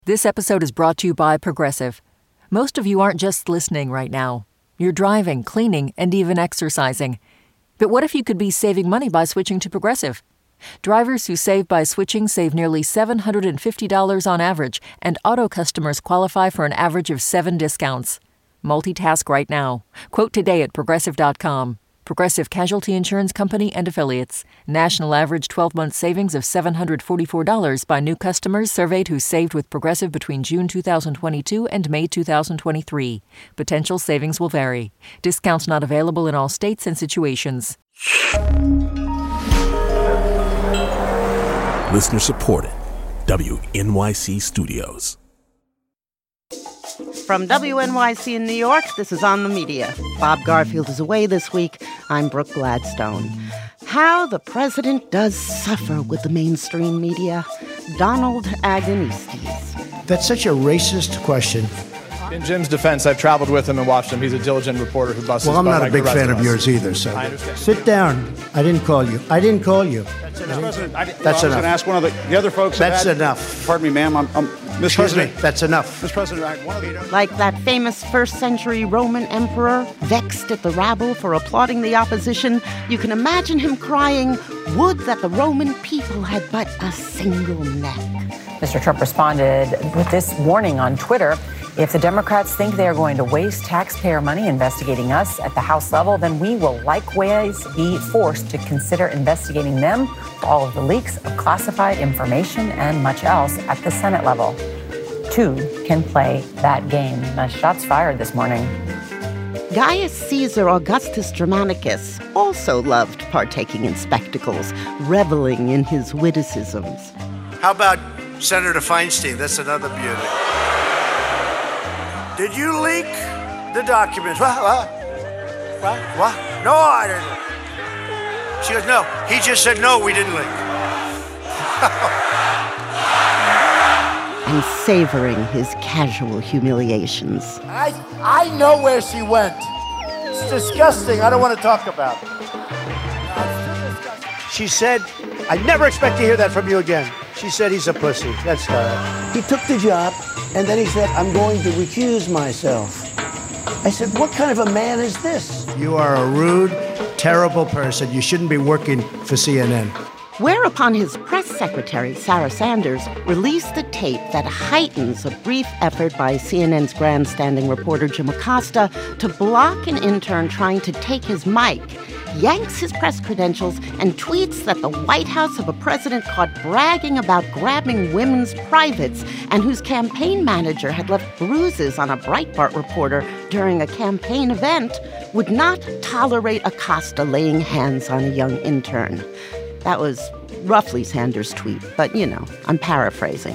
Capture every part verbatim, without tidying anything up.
This episode is brought to you by Progressive. Most of you aren't just listening right now. You're driving, cleaning, and even exercising. But what if you could be saving money by switching to Progressive? Drivers who save by switching save nearly seven hundred fifty dollars on average, and auto customers qualify for an average of seven discounts. Multitask right now. Quote today at Progressive dot com. Progressive Casualty Insurance Company and Affiliates. National average twelve-month savings of seven hundred forty-four dollars by new customers surveyed who saved with Progressive between June two thousand twenty-two and May two thousand twenty-three. Potential savings will vary. Discounts not available in all states and situations. Listener supported. W N Y C Studios. From W N Y C in New York, this is On the Media. Bob Garfield is away this week. I'm Brooke Gladstone. How the president does suffer with the mainstream media. Donald Agonistes. That's such a racist question. In Jim's defense, I've traveled with him and watched him. He's a diligent reporter who busts. Well, I'm not a big fan of yours either, so I understand. Sit down. I didn't call you. I didn't call you. That's enough. President, I, That's well, I was enough. going to ask one of the, the other folks. That's had, enough. Pardon me, ma'am. I'm, I'm Mister Excuse President. me. That's enough. Mister President, I, one of the. Like that famous first century Roman emperor, vexed at the rabble for applauding the opposition, you can imagine him crying, "Would that the Roman people had but a single neck." Mister Trump responded with this warning on Twitter. If the Democrats think they are going to waste taxpayer money investigating us at the House level, then we will likewise be forced to consider investigating them for all of the leaks of classified information and much else at the Senate level. Two can play that game. Nice shots fired this morning. Gaius Caesar Augustus Germanicus also loved partaking in spectacles, reveling in his witticisms. How about Senator Feinstein? That's another beauty. Did you leak the documents? What? What? What? What? No, I didn't. She goes, no. He just said, no, we didn't leak. And savoring his casual humiliations. I I know where she went. It's disgusting. I don't want to talk about it. She said, I never expect to hear that from you again. She said he's a pussy. That's her. He took the job, and then he said, I'm going to recuse myself. I said, what kind of a man is this? You are a rude, terrible person. You shouldn't be working for C N N. Whereupon his press secretary, Sarah Sanders, released a tape that heightens a brief effort by C N N's grandstanding reporter Jim Acosta to block an intern trying to take his mic, yanks his press credentials, and tweets that the White House of a president caught bragging about grabbing women's privates and whose campaign manager had left bruises on a Breitbart reporter during a campaign event would not tolerate Acosta laying hands on a young intern. That was roughly Sanders' tweet, but, you know, I'm paraphrasing.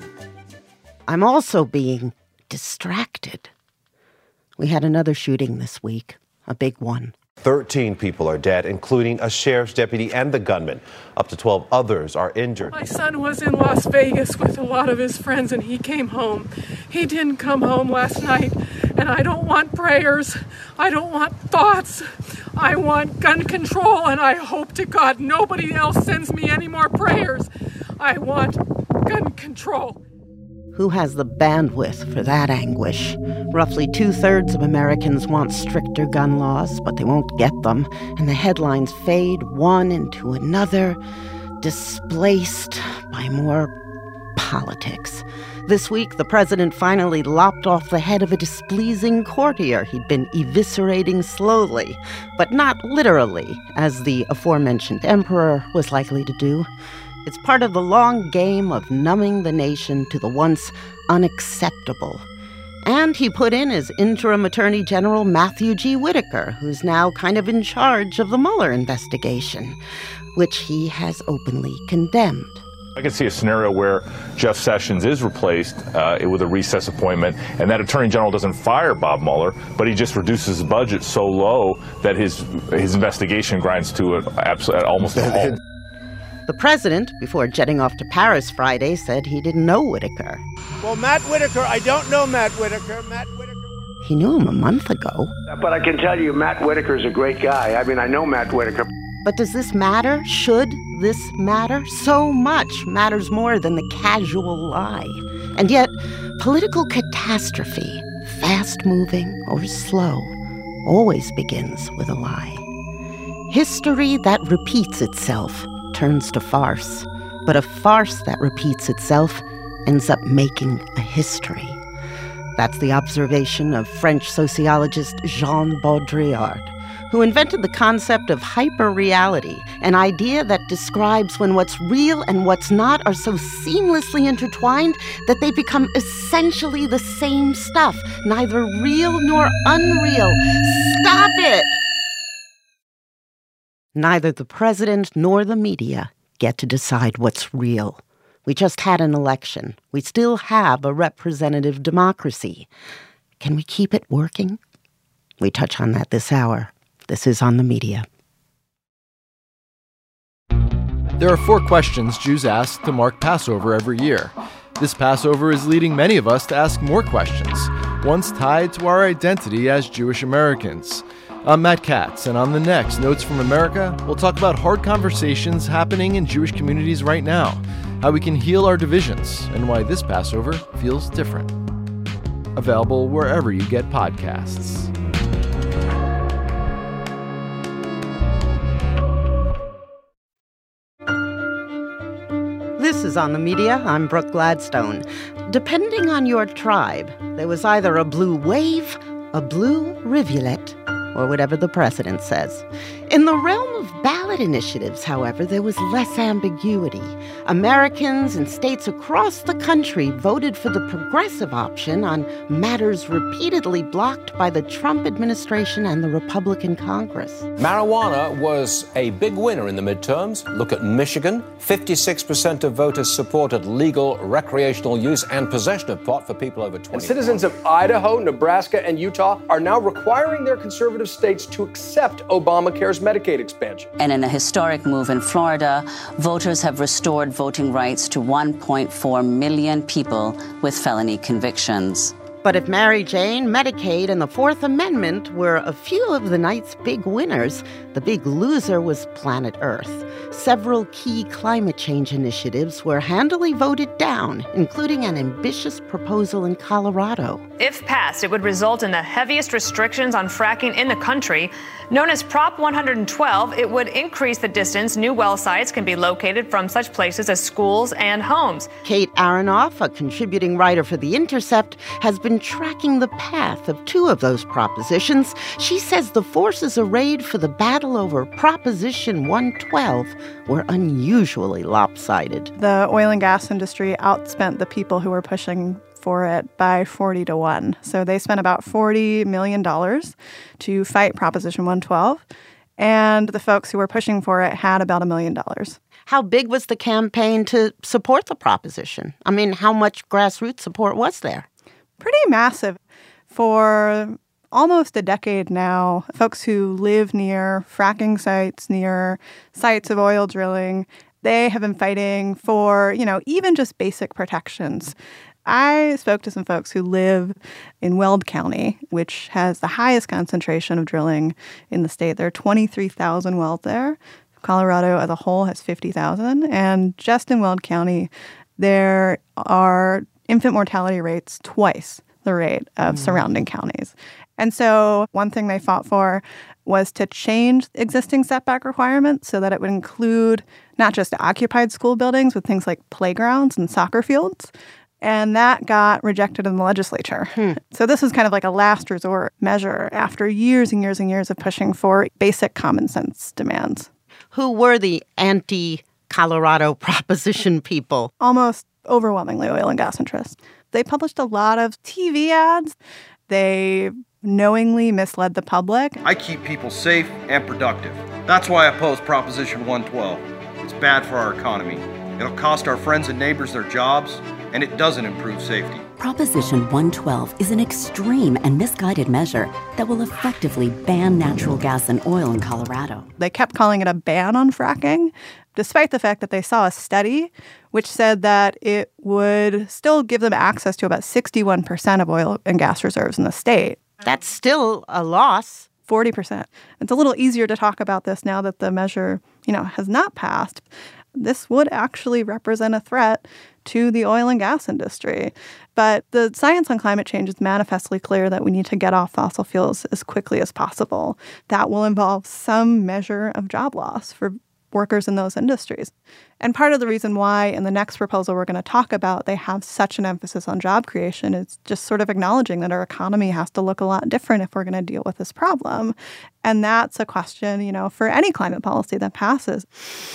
I'm also being distracted. We had another shooting this week, a big one. thirteen people are dead, including a sheriff's deputy and the gunman. Up to twelve others are injured. My son was in Las Vegas with a lot of his friends, and he came home. He didn't come home last night, and I don't want prayers. I don't want thoughts. I want gun control, and I hope to God nobody else sends me any more prayers. I want gun control. Who has the bandwidth for that anguish? Roughly two-thirds of Americans want stricter gun laws, but they won't get them, and the headlines fade one into another, displaced by more politics. This week, the president finally lopped off the head of a displeasing courtier he'd been eviscerating slowly, but not literally, as the aforementioned emperor was likely to do. It's part of the long game of numbing the nation to the once unacceptable. And he put in his interim Attorney General Matthew G. Whitaker, who's now kind of in charge of the Mueller investigation, which he has openly condemned. I could see a scenario where Jeff Sessions is replaced uh, with a recess appointment, and that Attorney General doesn't fire Bob Mueller, but he just reduces the budget so low that his his investigation grinds to a, absolutely almost a halt. The president, before jetting off to Paris Friday, said he didn't know Whitaker. Well, Matt Whitaker, I don't know Matt Whitaker. Matt Whitaker. He knew him a month ago. But I can tell you, Matt Whitaker's a great guy. I mean, I know Matt Whitaker. But does this matter? Should this matter? So much matters more than the casual lie. And yet, political catastrophe, fast-moving or slow, always begins with a lie. History that repeats itself turns to farce, but a farce that repeats itself ends up making a history. That's the observation of French sociologist Jean Baudrillard, who invented the concept of hyperreality, an idea that describes when what's real and what's not are so seamlessly intertwined that they become essentially the same stuff, neither real nor unreal. Stop it! Neither the president nor the media get to decide what's real. We just had an election. We still have a representative democracy. Can we keep it working? We touch on that this hour. This is On the Media. There are four questions Jews ask to mark Passover every year. This Passover is leading many of us to ask more questions, ones tied to our identity as Jewish Americans. I'm Matt Katz, and on the next Notes from America, we'll talk about hard conversations happening in Jewish communities right now, how we can heal our divisions, and why this Passover feels different. Available wherever you get podcasts. This is On the Media. I'm Brooke Gladstone. Depending on your tribe, there was either a blue wave, a blue rivulet, or whatever the president says. In the realm of ballot initiatives, however, there was less ambiguity. Americans in states across the country voted for the progressive option on matters repeatedly blocked by the Trump administration and the Republican Congress. Marijuana was a big winner in the midterms. Look at Michigan. fifty-six percent of voters supported legal recreational use and possession of pot for people over twenty. And citizens of Idaho, Nebraska, and Utah are now requiring their conservative states to accept Obamacare's Medicaid expansion. And in a historic move in Florida, voters have restored voting rights to one point four million people with felony convictions. But if Mary Jane, Medicaid, and the Fourth Amendment were a few of the night's big winners, the big loser was Planet Earth. Several key climate change initiatives were handily voted down, including an ambitious proposal in Colorado. If passed, it would result in the heaviest restrictions on fracking in the country. Known as Prop one hundred twelve, it would increase the distance new well sites can be located from such places as schools and homes. Kate Aronoff, a contributing writer for The Intercept, has been tracking the path of two of those propositions. She says the forces arrayed for the battle over Proposition one twelve were unusually lopsided. The oil and gas industry outspent the people who were pushing for it by forty to one. So they spent about forty million dollars to fight Proposition one twelve, and the folks who were pushing for it had about a million dollars. How big was the campaign to support the proposition? I mean, how much grassroots support was there? Pretty massive. For almost a decade now, folks who live near fracking sites, near sites of oil drilling, they have been fighting for, you know, even just basic protections. I spoke to some folks who live in Weld County, which has the highest concentration of drilling in the state. There are twenty-three thousand wells there. Colorado as a whole has fifty thousand. And just in Weld County, there are infant mortality rates twice the rate of mm. surrounding counties. And so one thing they fought for was to change existing setback requirements so that it would include not just occupied school buildings with things like playgrounds and soccer fields. And that got rejected in the legislature. Hmm. So this was kind of like a last resort measure after years and years and years of pushing for basic common sense demands. Who were the anti-Colorado proposition people? Almost overwhelmingly oil and gas interests. They published a lot of T V ads. They knowingly misled the public. I keep people safe and productive. That's why I oppose Proposition one twelve. It's bad for our economy. It'll cost our friends and neighbors their jobs, and it doesn't improve safety. Proposition one twelve is an extreme and misguided measure that will effectively ban natural gas and oil in Colorado. They kept calling it a ban on fracking, despite the fact that they saw a study which said that it would still give them access to about sixty-one percent of oil and gas reserves in the state. That's still a loss. forty percent. It's a little easier to talk about this now that the measure, you know, has not passed. This would actually represent a threat to the oil and gas industry. But the science on climate change is manifestly clear that we need to get off fossil fuels as quickly as possible. That will involve some measure of job loss for workers in those industries. And part of the reason why in the next proposal we're going to talk about they have such an emphasis on job creation is just sort of acknowledging that our economy has to look a lot different if we're going to deal with this problem. And that's a question, you know, for any climate policy that passes.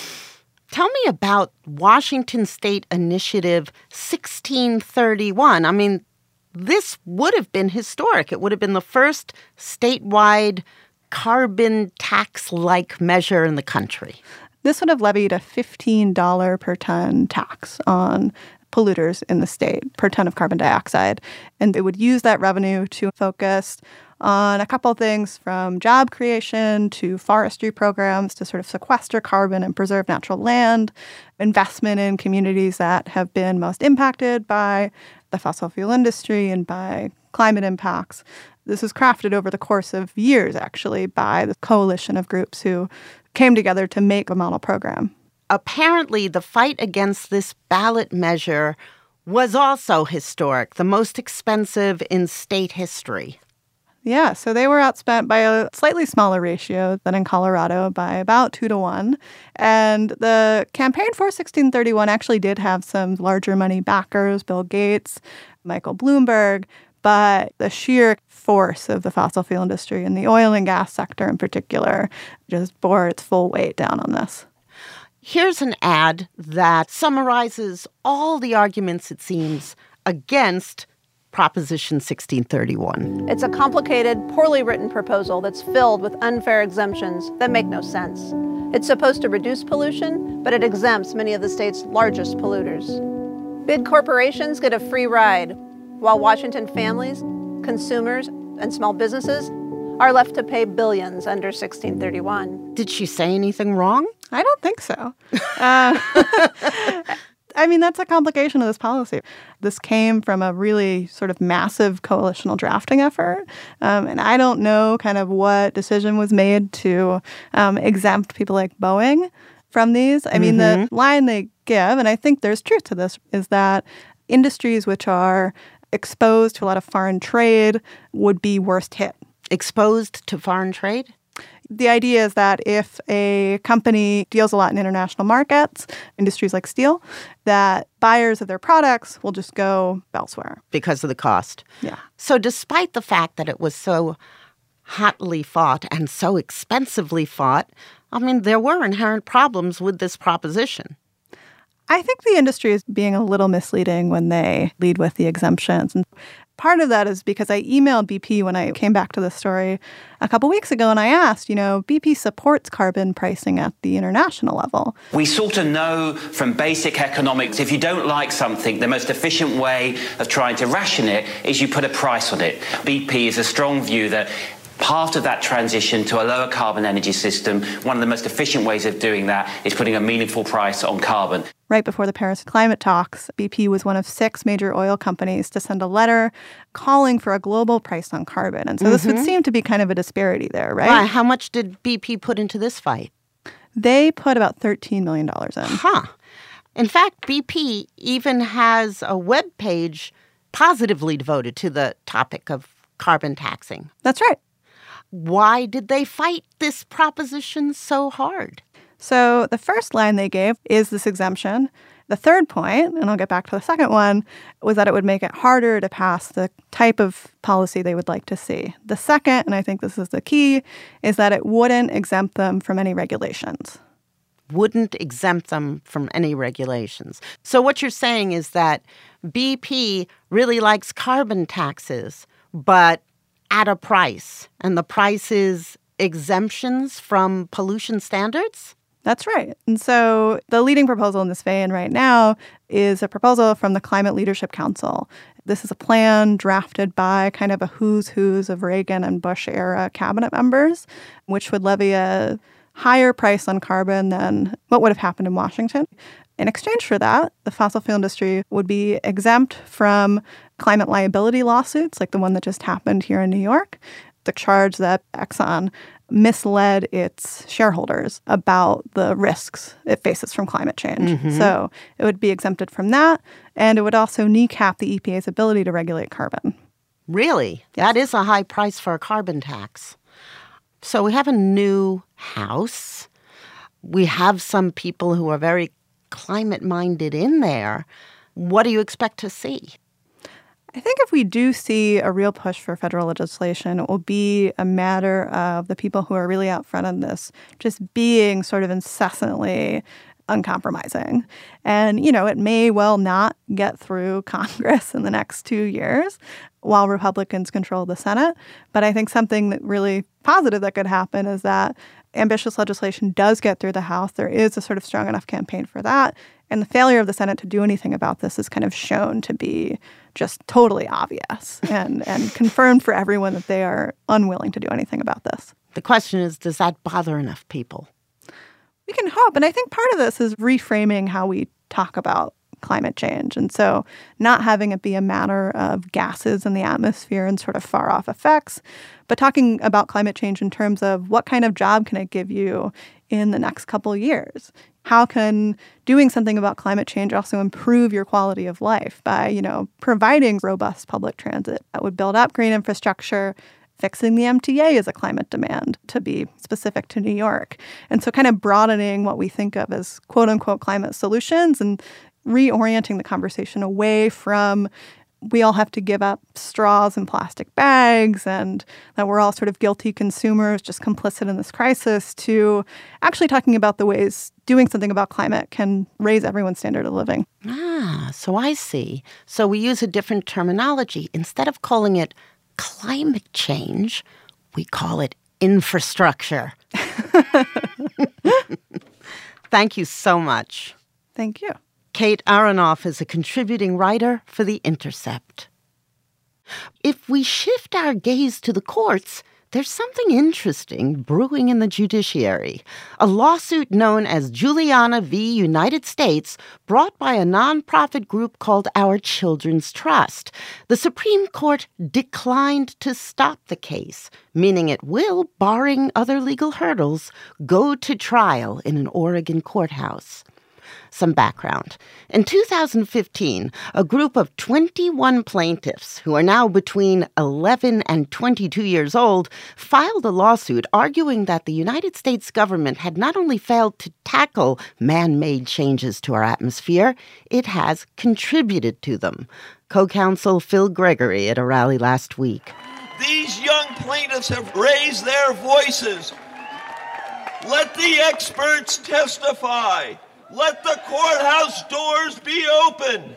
Tell me about Washington State Initiative sixteen thirty-one. I mean, this would have been historic. It would have been the first statewide carbon tax-like measure in the country. This would have levied a fifteen dollars per ton tax on polluters in the state per ton of carbon dioxide. And it would use that revenue to focus on a couple of things from job creation to forestry programs to sort of sequester carbon and preserve natural land, investment in communities that have been most impacted by the fossil fuel industry and by climate impacts. This was crafted over the course of years, actually, by the coalition of groups who came together to make a model program. Apparently, the fight against this ballot measure was also historic, the most expensive in state history. Yeah, so they were outspent by a slightly smaller ratio than in Colorado, by about two to one. And the campaign for sixteen thirty-one actually did have some larger money backers, Bill Gates, Michael Bloomberg, but the sheer force of the fossil fuel industry and the oil and gas sector in particular just bore its full weight down on this. Here's an ad that summarizes all the arguments, it seems, against Proposition sixteen thirty-one. It's a complicated, poorly written proposal that's filled with unfair exemptions that make no sense. It's supposed to reduce pollution, but it exempts many of the state's largest polluters. Big corporations get a free ride, while Washington families, consumers, and small businesses are left to pay billions under sixteen thirty-one. Did she say anything wrong? I don't think so. Uh, I mean, that's a complication of this policy. This came from a really sort of massive coalitional drafting effort. Um, and I don't know kind of what decision was made to um, exempt people like Boeing from these. I mean, Mm-hmm. the line they give, and I think there's truth to this, is that industries which are exposed to a lot of foreign trade would be worst hit. Exposed to foreign trade? The idea is that if a company deals a lot in international markets, industries like steel, that buyers of their products will just go elsewhere. Because of the cost. Yeah. So despite the fact that it was so hotly fought and so expensively fought, I mean, there were inherent problems with this proposition. I think the industry is being a little misleading when they lead with the exemptions. And part of that is because I emailed B P when I came back to this story a couple weeks ago, and I asked, you know, B P supports carbon pricing at the international level. We sort of know from basic economics, if you don't like something, the most efficient way of trying to ration it is you put a price on it. B P is a strong view that part of that transition to a lower carbon energy system, one of the most efficient ways of doing that is putting a meaningful price on carbon. Right before the Paris climate talks, B P was one of six major oil companies to send a letter calling for a global price on carbon. And so mm-hmm. this would seem to be kind of a disparity there, right? Why? How much did B P put into this fight? They put about thirteen million dollars in. Huh. In fact, B P even has a web page positively devoted to the topic of carbon taxing. That's right. Why did they fight this proposition so hard? So the first line they gave is this exemption. The third point, and I'll get back to the second one, was that it would make it harder to pass the type of policy they would like to see. The second, and I think this is the key, is that it wouldn't exempt them from any regulations. Wouldn't exempt them from any regulations. So what you're saying is that B P really likes carbon taxes, but at a price. And the price is exemptions from pollution standards? That's right. And so the leading proposal in this vein right now is a proposal from the Climate Leadership Council. This is a plan drafted by kind of a who's who's of Reagan and Bush era cabinet members, which would levy a higher price on carbon than what would have happened in Washington. In exchange for that, the fossil fuel industry would be exempt from climate liability lawsuits like the one that just happened here in New York. The charge that Exxon misled its shareholders about the risks it faces from climate change. Mm-hmm. So it would be exempted from that, and it would also kneecap the E P A's ability to regulate carbon. Really? Yes. That is a high price for a carbon tax. So we have a new House. We have some people who are very climate-minded in there. What do you expect to see? I think if we do see a real push for federal legislation, it will be a matter of the people who are really out front on this just being sort of incessantly uncompromising. And, you know, it may well not get through Congress in the next two years while Republicans control the Senate. But I think something that really positive that could happen is that ambitious legislation does get through the House. There is a sort of strong enough campaign for that. And the failure of the Senate to do anything about this is kind of shown to be just totally obvious and, and confirmed for everyone that they are unwilling to do anything about this. The question is, does that bother enough people? We can hope. And I think part of this is reframing how we talk about climate change. And so not having it be a matter of gases in the atmosphere and sort of far-off effects, but talking about climate change in terms of what kind of job can it give you in the next couple of years? How can doing something about climate change also improve your quality of life by, you know, providing robust public transit that would build up green infrastructure? Fixing the M T A is a climate demand, to be specific to New York. And so kind of broadening what we think of as quote-unquote climate solutions and reorienting the conversation away from we all have to give up straws and plastic bags and that we're all sort of guilty consumers just complicit in this crisis to actually talking about the ways doing something about climate can raise everyone's standard of living. Ah, so I see. So we use a different terminology. Instead of calling it climate change, we call it infrastructure. Thank you so much. Thank you. Kate Aronoff is a contributing writer for The Intercept. If we shift our gaze to the courts, there's something interesting brewing in the judiciary. A lawsuit known as Juliana v. United States, brought by a nonprofit group called Our Children's Trust. The Supreme Court declined to stop the case, meaning it will, barring other legal hurdles, go to trial in an Oregon courthouse. Some background. In two thousand fifteen, a group of twenty-one plaintiffs, who are now between eleven and twenty-two years old, filed a lawsuit arguing that the United States government had not only failed to tackle man-made changes to our atmosphere, it has contributed to them. Co-counsel Phil Gregory at a rally last week. These young plaintiffs have raised their voices. Let the experts testify. Let the courthouse doors be open.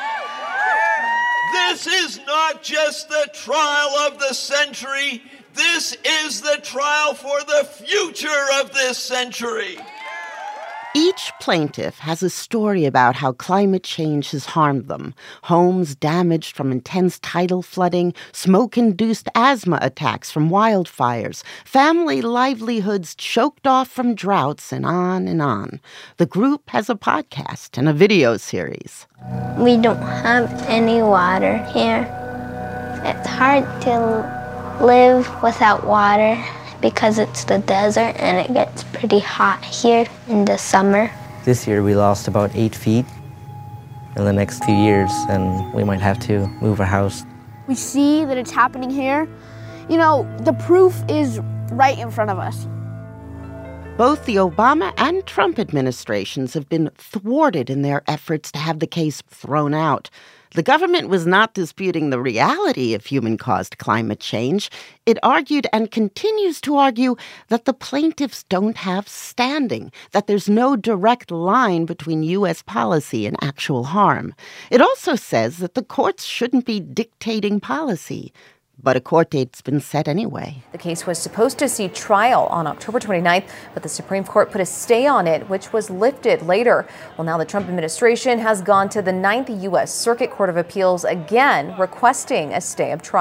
This is not just the trial of the century. This is the trial for the future of this century. Each plaintiff has a story about how climate change has harmed them. Homes damaged from intense tidal flooding, smoke-induced asthma attacks from wildfires, family livelihoods choked off from droughts, and on and on. The group has a podcast and a video series. We don't have any water here. It's hard to live without water, because it's the desert and it gets pretty hot here in the summer. This year we lost about eight feet. In the next few years, and we might have to move our house. We see that it's happening here. You know, the proof is right in front of us. Both the Obama and Trump administrations have been thwarted in their efforts to have the case thrown out. The government was not disputing the reality of human-caused climate change. It argued and continues to argue that the plaintiffs don't have standing, that there's no direct line between U S policy and actual harm. It also says that the courts shouldn't be dictating policy. But a court date's been set anyway. The case was supposed to see trial on October twenty-ninth, but the Supreme Court put a stay on it, which was lifted later. Well, now the Trump administration has gone to the Ninth U S Circuit Court of Appeals again, requesting a stay of trial.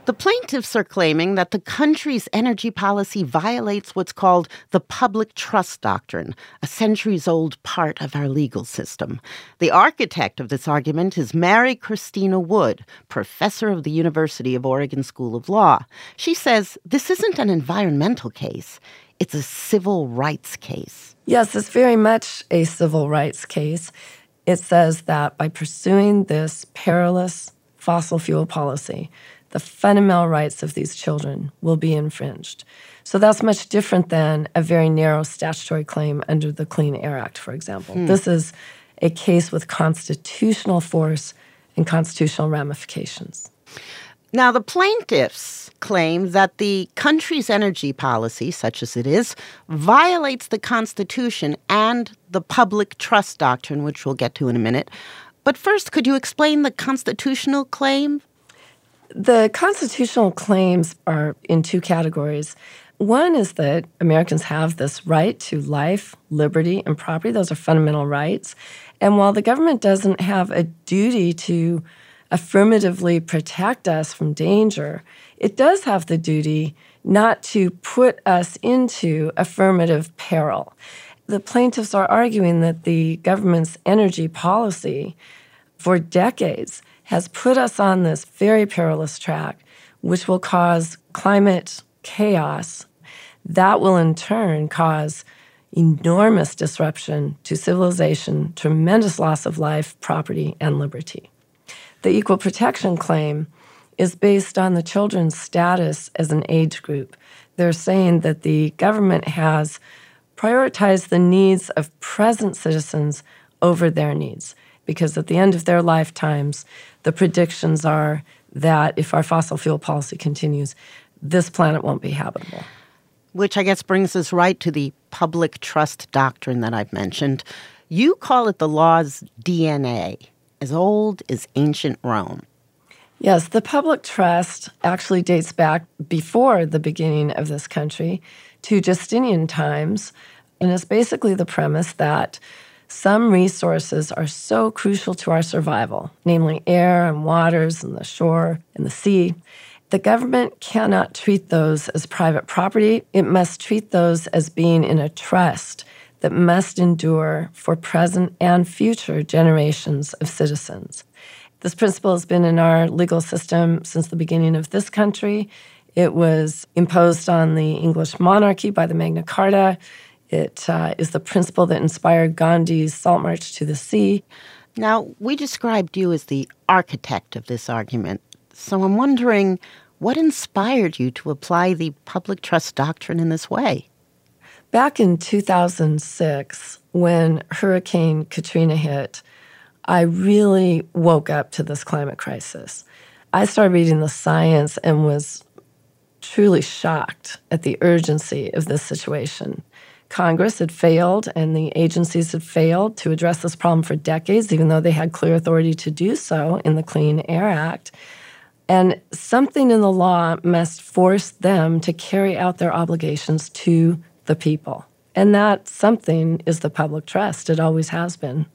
The plaintiffs are claiming that the country's energy policy violates what's called the public trust doctrine, a centuries-old part of our legal system. The architect of this argument is Mary Christina Wood, professor of the University of Oregon School of Law. She says this isn't an environmental case. It's a civil rights case. Yes, it's very much a civil rights case. It says that by pursuing this perilous fossil fuel policy, the fundamental rights of these children will be infringed. So that's much different than a very narrow statutory claim under the Clean Air Act, for example. Hmm. This is a case with constitutional force and constitutional ramifications. Now, the plaintiffs claim that the country's energy policy, such as it is, violates the Constitution and the public trust doctrine, which we'll get to in a minute. But first, could you explain the constitutional claim? The constitutional claims are in two categories. One is that Americans have this right to life, liberty, and property. Those are fundamental rights. And while the government doesn't have a duty to affirmatively protect us from danger, it does have the duty not to put us into affirmative peril. The plaintiffs are arguing that the government's energy policy for decades has put us on this very perilous track, which will cause climate chaos. That will in turn cause enormous disruption to civilization, tremendous loss of life, property, and liberty. The equal protection claim is based on the children's status as an age group. They're saying that the government has prioritized the needs of present citizens over their needs, because at the end of their lifetimes, the predictions are that if our fossil fuel policy continues, this planet won't be habitable. Which I guess brings us right to the public trust doctrine that I've mentioned. You call it the law's D N A, as old as ancient Rome. Yes, the public trust actually dates back before the beginning of this country to Justinian times, and it's basically the premise that some resources are so crucial to our survival, namely air and waters and the shore and the sea. The government cannot treat those as private property. It must treat those as being in a trust that must endure for present and future generations of citizens. This principle has been in our legal system since the beginning of this country. It was imposed on the English monarchy by the Magna Carta. It uh, is the principle that inspired Gandhi's Salt March to the Sea. Now, we described you as the architect of this argument. So I'm wondering, what inspired you to apply the public trust doctrine in this way? Back in two thousand six, when Hurricane Katrina hit, I really woke up to this climate crisis. I started reading the science and was truly shocked at the urgency of this situation. Congress had failed and the agencies had failed to address this problem for decades, even though they had clear authority to do so in the Clean Air Act. And something in the law must force them to carry out their obligations to the people. And that something is the public trust. It always has been.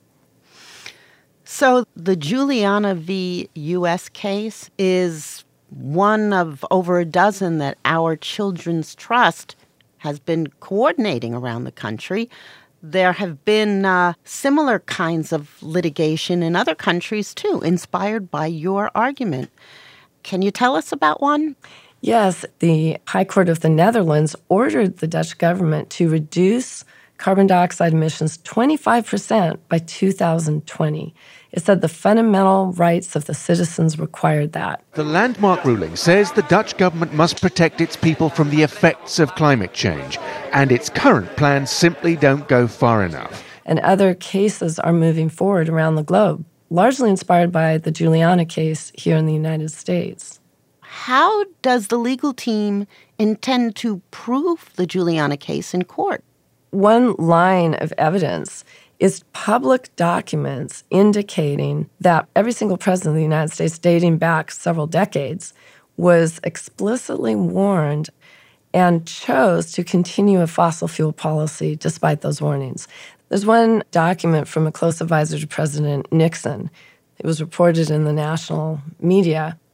So the Juliana v. U S case is one of over a dozen that our Children's Trust has been coordinating around the country. There have been uh, similar kinds of litigation in other countries, too, inspired by your argument. Can you tell us about one? Yes, the High Court of the Netherlands ordered the Dutch government to reduce carbon dioxide emissions twenty-five percent by two thousand twenty. It said the fundamental rights of the citizens required that. The landmark ruling says the Dutch government must protect its people from the effects of climate change, and its current plans simply don't go far enough. And other cases are moving forward around the globe, largely inspired by the Juliana case here in the United States. How does the legal team intend to prove the Juliana case in court? One line of evidence is public documents indicating that every single president of the United States, dating back several decades, was explicitly warned and chose to continue a fossil fuel policy despite those warnings. There's one document from a close advisor to President Nixon. It was reported in the national media.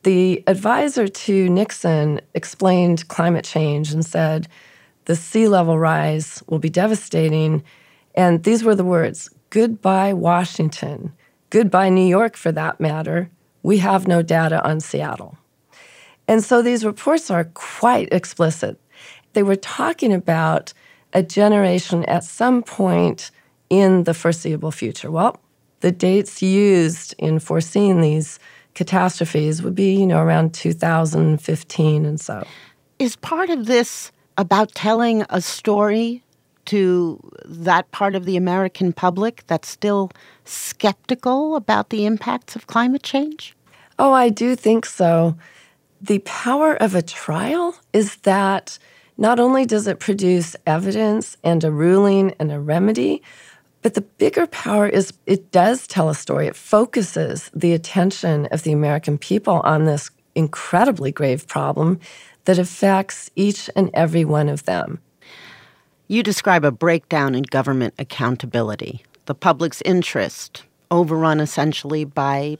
The advisor to Nixon explained climate change and said, the sea level rise will be devastating. And these were the words, goodbye, Washington. Goodbye, New York, for that matter. We have no data on Seattle. And so these reports are quite explicit. They were talking about a generation at some point in the foreseeable future. Well, the dates used in foreseeing these catastrophes would be, you know, around two thousand fifteen and so. Is part of this about telling a story to that part of the American public that's still skeptical about the impacts of climate change? Oh, I do think so. The power of a trial is that not only does it produce evidence and a ruling and a remedy, but the bigger power is it does tell a story. It focuses the attention of the American people on this incredibly grave problem that affects each and every one of them. You describe a breakdown in government accountability, the public's interest, overrun essentially by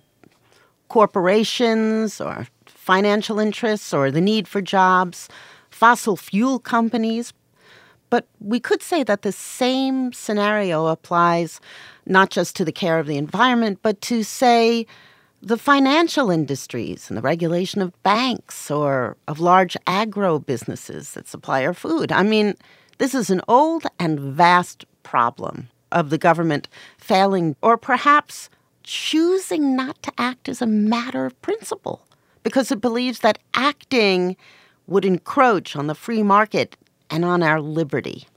corporations or financial interests or the need for jobs, fossil fuel companies. But we could say that the same scenario applies not just to the care of the environment, but to, say, the financial industries and the regulation of banks or of large agro businesses that supply our food. I mean, this is an old and vast problem of the government failing or perhaps choosing not to act as a matter of principle because it believes that acting would encroach on the free market and on our liberty.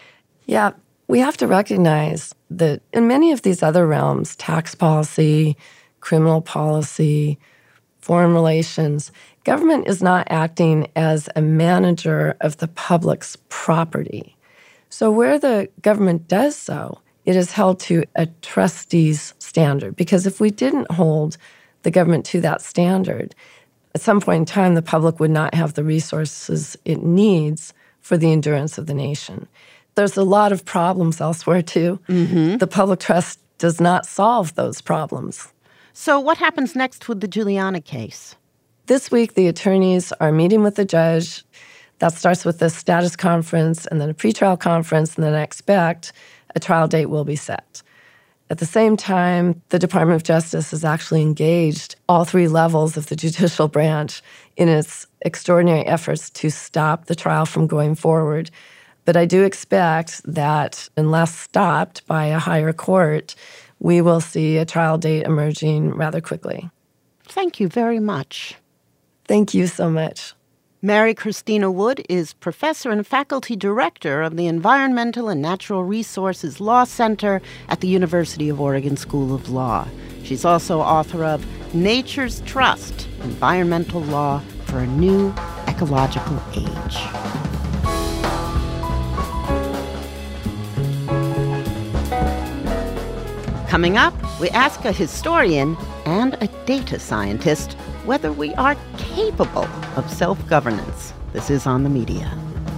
Yeah, we have to recognize that in many of these other realms, tax policy, criminal policy, foreign relations, government is not acting as a manager of the public's property. So where the government does so, it is held to a trustee's standard. Because if we didn't hold the government to that standard, at some point in time, the public would not have the resources it needs for the endurance of the nation. There's a lot of problems elsewhere, too. Mm-hmm. The public trust does not solve those problems. So what happens next with the Giuliani case? This week, the attorneys are meeting with the judge. That starts with a status conference and then a pretrial conference, and then I expect a trial date will be set. At the same time, the Department of Justice has actually engaged all three levels of the judicial branch in its extraordinary efforts to stop the trial from going forward. But I do expect that unless stopped by a higher court, we will see a trial date emerging rather quickly. Thank you very much. Thank you so much. Mary Christina Wood is professor and faculty director of the Environmental and Natural Resources Law Center at the University of Oregon School of Law. She's also author of Nature's Trust, Environmental Law for a New Ecological Age. Coming up, we ask a historian and a data scientist whether we are capable of self-governance. This is On the Media.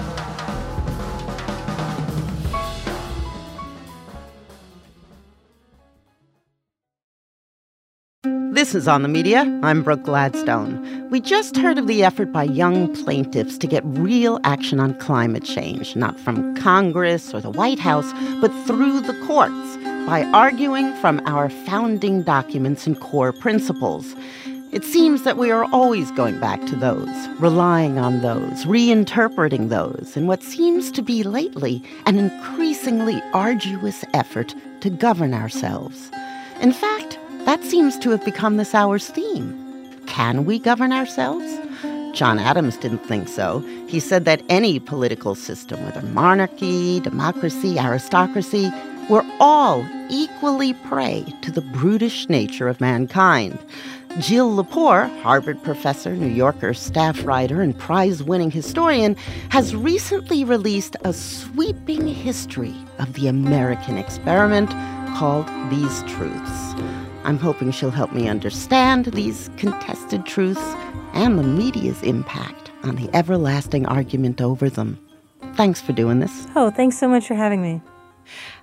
This is On the Media. I'm Brooke Gladstone. We just heard of the effort by young plaintiffs to get real action on climate change, not from Congress or the White House, but through the courts, by arguing from our founding documents and core principles. It seems that we are always going back to those, relying on those, reinterpreting those, in what seems to be lately an increasingly arduous effort to govern ourselves. In fact, that seems to have become this hour's theme. Can we govern ourselves? John Adams didn't think so. He said that any political system, whether monarchy, democracy, aristocracy, we're all equally prey to the brutish nature of mankind. Jill Lepore, Harvard professor, New Yorker staff writer, and prize-winning historian, has recently released a sweeping history of the American experiment called These Truths. I'm hoping she'll help me understand these contested truths and the media's impact on the everlasting argument over them. Thanks for doing this. Oh, thanks so much for having me.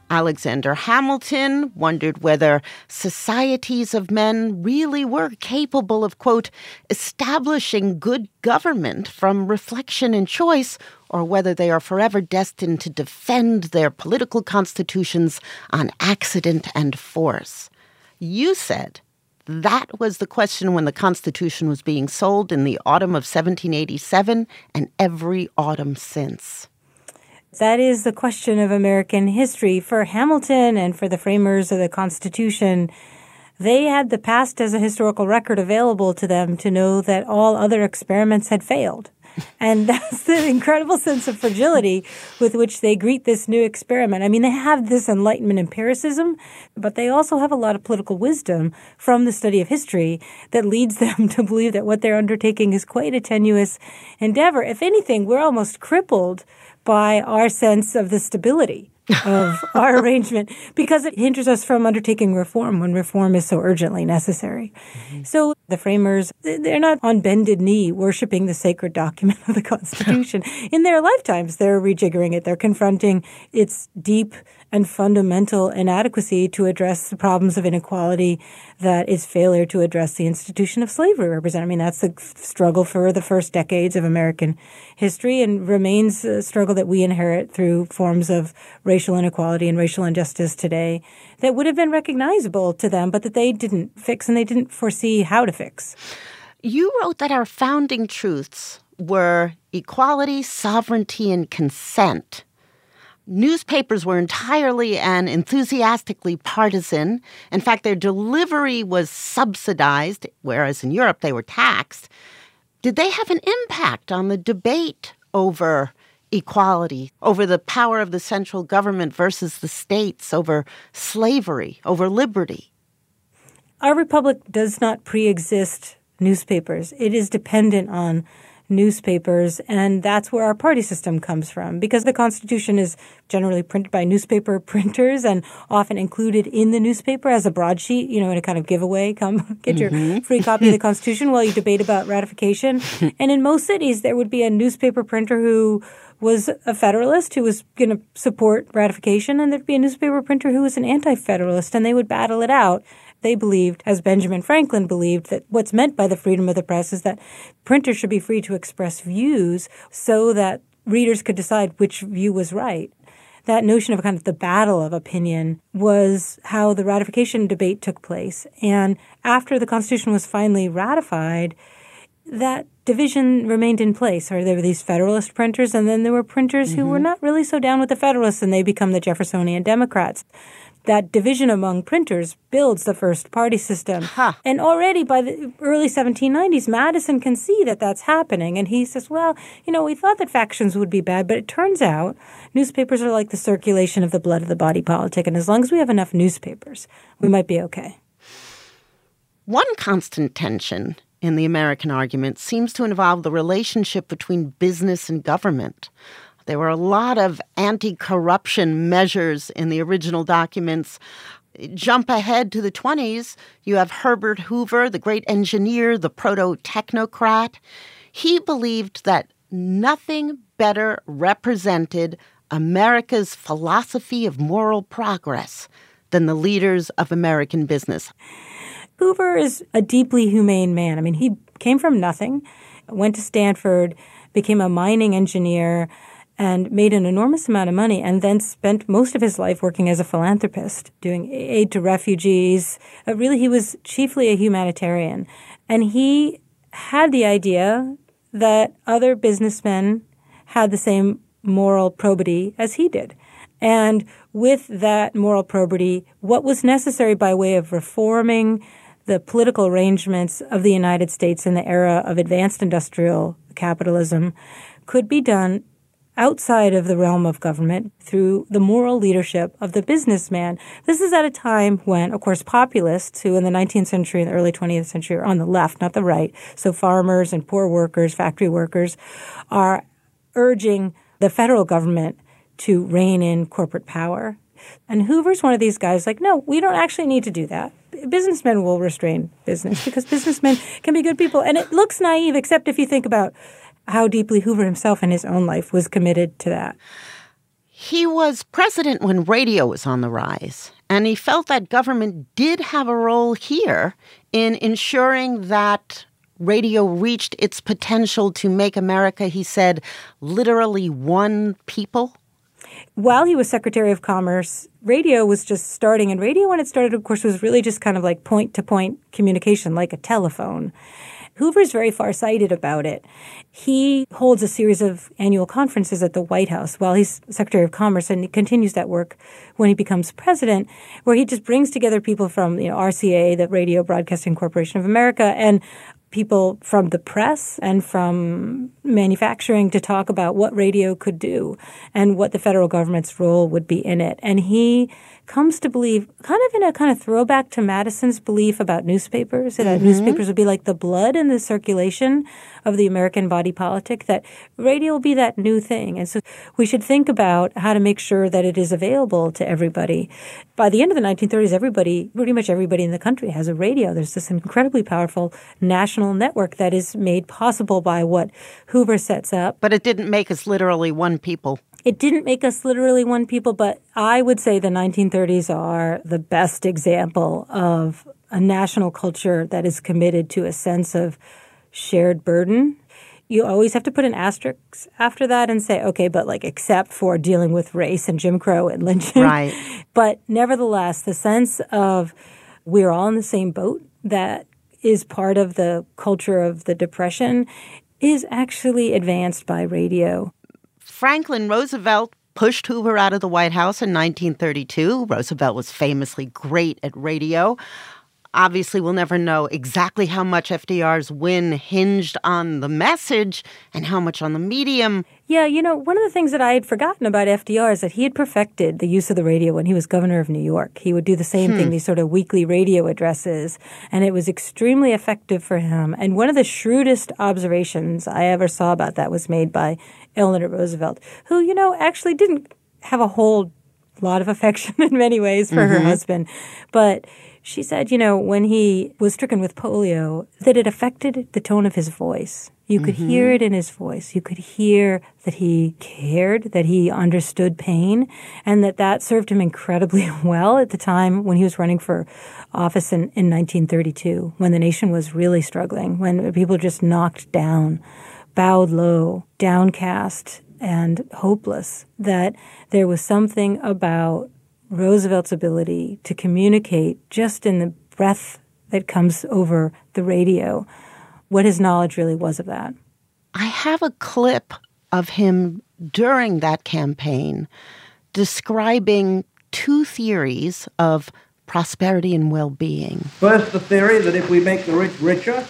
Alexander Hamilton wondered whether societies of men really were capable of, quote, establishing good government from reflection and choice, or whether they are forever destined to defend their political constitutions on accident and force. You said that was the question when the Constitution was being sold in the autumn of seventeen eighty-seven and every autumn since. That is the question of American history. For Hamilton and for the framers of the Constitution, they had the past as a historical record available to them to know that all other experiments had failed. And that's the incredible sense of fragility with which they greet this new experiment. I mean, they have this Enlightenment empiricism, but they also have a lot of political wisdom from the study of history that leads them to believe that what they're undertaking is quite a tenuous endeavor. If anything, we're almost crippled by our sense of the stability of our arrangement, because it hinders us from undertaking reform when reform is so urgently necessary. Mm-hmm. So the framers, they're not on bended knee worshiping the sacred document of the Constitution. In their lifetimes, they're rejiggering it. They're confronting its deep and fundamental inadequacy to address the problems of inequality that its failure to address the institution of slavery represent. I mean, that's the struggle for the first decades of American history and remains a struggle that we inherit through forms of racial inequality and racial injustice today that would have been recognizable to them, but that they didn't fix and they didn't foresee how to fix. You wrote that our founding truths were equality, sovereignty, and consent. Newspapers were entirely and enthusiastically partisan. In fact, their delivery was subsidized, whereas in Europe they were taxed. Did they have an impact on the debate over equality, over the power of the central government versus the states, over slavery, over liberty? Our republic does not pre-exist newspapers. It is dependent on newspapers, and that's where our party system comes from. Because the Constitution is generally printed by newspaper printers and often included in the newspaper as a broadsheet, you know, in a kind of giveaway. Come get your mm-hmm. free copy of the Constitution while you debate about ratification. And in most cities, there would be a newspaper printer who was a Federalist who was going to support ratification, and there'd be a newspaper printer who was an anti-Federalist, and they would battle it out. They believed, as Benjamin Franklin believed, that what's meant by the freedom of the press is that printers should be free to express views so that readers could decide which view was right. That notion of kind of the battle of opinion was how the ratification debate took place. And after the Constitution was finally ratified, that division remained in place. Or there were these Federalist printers, and then there were printers mm-hmm. who were not really so down with the Federalists, and they become the Jeffersonian Democrats. That division among printers builds the first party system. Huh. And already by the early seventeen nineties, Madison can see that that's happening. And he says, well, you know, we thought that factions would be bad, but it turns out newspapers are like the circulation of the blood of the body politic. And as long as we have enough newspapers, we might be okay. One constant tension in the American argument seems to involve the relationship between business and government. There were a lot of anti-corruption measures in the original documents. Jump ahead to the twenties, you have Herbert Hoover, the great engineer, the proto-technocrat. He believed that nothing better represented America's philosophy of moral progress than the leaders of American business. Hoover is a deeply humane man. I mean, he came from nothing, went to Stanford, became a mining engineer, and made an enormous amount of money, and then spent most of his life working as a philanthropist, doing aid to refugees. Uh, really, he was chiefly a humanitarian. And he had the idea that other businessmen had the same moral probity as he did. And with that moral probity, what was necessary by way of reforming the political arrangements of the United States in the era of advanced industrial capitalism could be done outside of the realm of government through the moral leadership of the businessman. This is at a time when, of course, populists who in the nineteenth century and the early twentieth century are on the left, not the right, so farmers and poor workers, factory workers, are urging the federal government to rein in corporate power. And Hoover's one of these guys like, no, we don't actually need to do that. Businessmen will restrain business because businessmen can be good people. And it looks naive, except if you think about how deeply Hoover himself in his own life was committed to that. He was president when radio was on the rise, and he felt that government did have a role here in ensuring that radio reached its potential to make America, he said, literally one people. While he was Secretary of Commerce, radio was just starting. And radio, when it started, of course, was really just kind of like point-to-point communication, like a telephone. Hoover's very far-sighted about it. He holds a series of annual conferences at the White House while he's Secretary of Commerce, and he continues that work when he becomes president, where he just brings together people from, you know, R C A, the Radio Broadcasting Corporation of America, and people from the press and from manufacturing to talk about what radio could do and what the federal government's role would be in it. And he comes to believe, kind of in a kind of throwback to Madison's belief about newspapers, that mm-hmm. newspapers would be like the blood and the circulation of the American body politic, that radio will be that new thing. And so we should think about how to make sure that it is available to everybody. By the end of the nineteen thirties, everybody, pretty much everybody in the country has a radio. There's this incredibly powerful national network that is made possible by what Hoover sets up. But it didn't make us literally one people. It didn't make us literally one people, but I would say the nineteen thirties are the best example of a national culture that is committed to a sense of shared burden. You always have to put an asterisk after that and say, okay, but like except for dealing with race and Jim Crow and lynching. Right. But nevertheless, the sense of we're all in the same boat that is part of the culture of the Depression is actually advanced by radio. Franklin Roosevelt pushed Hoover out of the White House in nineteen thirty-two. Roosevelt was famously great at radio. Obviously, we'll never know exactly how much F D R's win hinged on the message and how much on the medium. Yeah, you know, one of the things that I had forgotten about F D R is that he had perfected the use of the radio when he was governor of New York. He would do the same hmm. thing, these sort of weekly radio addresses, and it was extremely effective for him. And one of the shrewdest observations I ever saw about that was made by Eleanor Roosevelt, who, you know, actually didn't have a whole lot of affection in many ways for mm-hmm. her husband. But she said, you know, when he was stricken with polio, that it affected the tone of his voice. You could mm-hmm. hear it in his voice. You could hear that he cared, that he understood pain, and that that served him incredibly well at the time when he was running for office in, in nineteen thirty-two, when the nation was really struggling, when people were just knocked down, bowed low, downcast, and hopeless, that there was something about Roosevelt's ability to communicate just in the breath that comes over the radio, what his knowledge really was of that. I have a clip of him during that campaign describing two theories of prosperity and well-being. First, the theory that if we make the rich richer,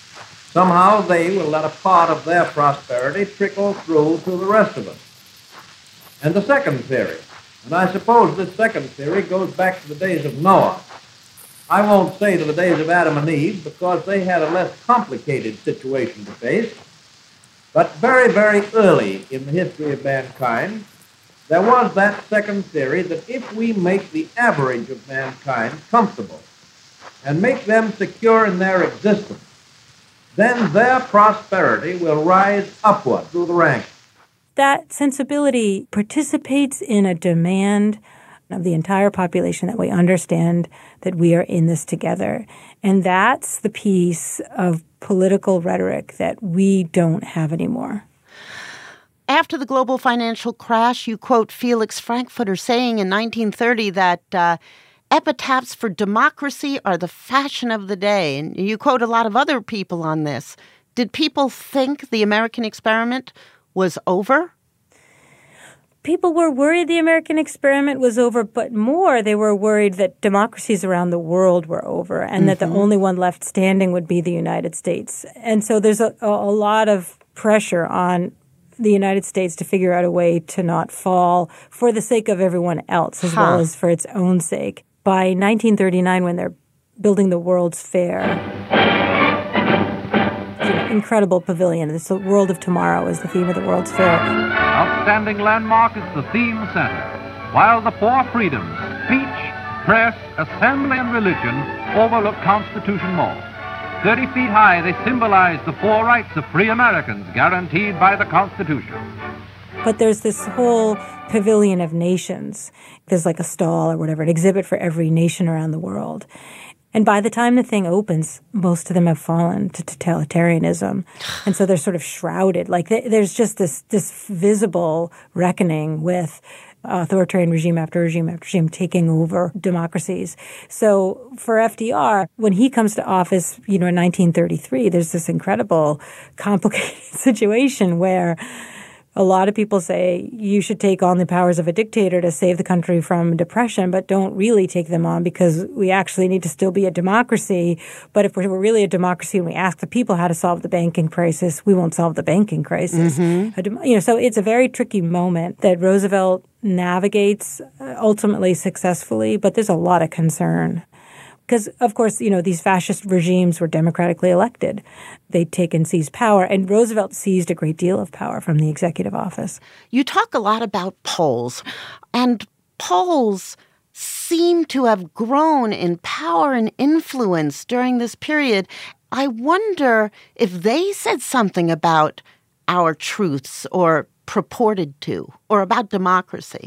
somehow they will let a part of their prosperity trickle through to the rest of us. And the second theory, and I suppose this second theory goes back to the days of Noah. I won't say to the days of Adam and Eve because they had a less complicated situation to face. But very, very early in the history of mankind, there was that second theory that if we make the average of mankind comfortable and make them secure in their existence, then their prosperity will rise upward through the ranks. That sensibility participates in a demand of the entire population that we understand that we are in this together. And that's the piece of political rhetoric that we don't have anymore. After the global financial crash, you quote Felix Frankfurter saying in nineteen thirty that uh, epitaphs for democracy are the fashion of the day. And you quote a lot of other people on this. Did people think the American experiment was over? People were worried the American experiment was over, but more, they were worried that democracies around the world were over and mm-hmm. that the only one left standing would be the United States. And so there's a, a lot of pressure on the United States to figure out a way to not fall for the sake of everyone else as huh. well as for its own sake. By nineteen thirty-nine, when they're building the World's Fair, incredible pavilion. It's the World of Tomorrow is the theme of the World's Fair. Outstanding landmark is the theme center, while the four freedoms, speech, press, assembly, and religion, overlook Constitution Mall. Thirty feet high, they symbolize the four rights of free Americans guaranteed by the Constitution. But there's this whole pavilion of nations. There's like a stall or whatever, an exhibit for every nation around the world. And by the time the thing opens, most of them have fallen to totalitarianism. And so they're sort of shrouded. Like there's just this, this visible reckoning with authoritarian regime after regime after regime taking over democracies. So for F D R, when he comes to office, you know, in nineteen thirty-three, there's this incredible, complicated situation where a lot of people say you should take on the powers of a dictator to save the country from depression, but don't really take them on because we actually need to still be a democracy. But if we're really a democracy and we ask the people how to solve the banking crisis, we won't solve the banking crisis. Mm-hmm. You know, so it's a very tricky moment that Roosevelt navigates ultimately successfully, but there's a lot of concern. Because, of course, you know, these fascist regimes were democratically elected. They'd take and seize power, and Roosevelt seized a great deal of power from the executive office. You talk a lot about Poles, and Poles seem to have grown in power and influence during this period. I wonder if they said something about our truths or purported to, or about democracy.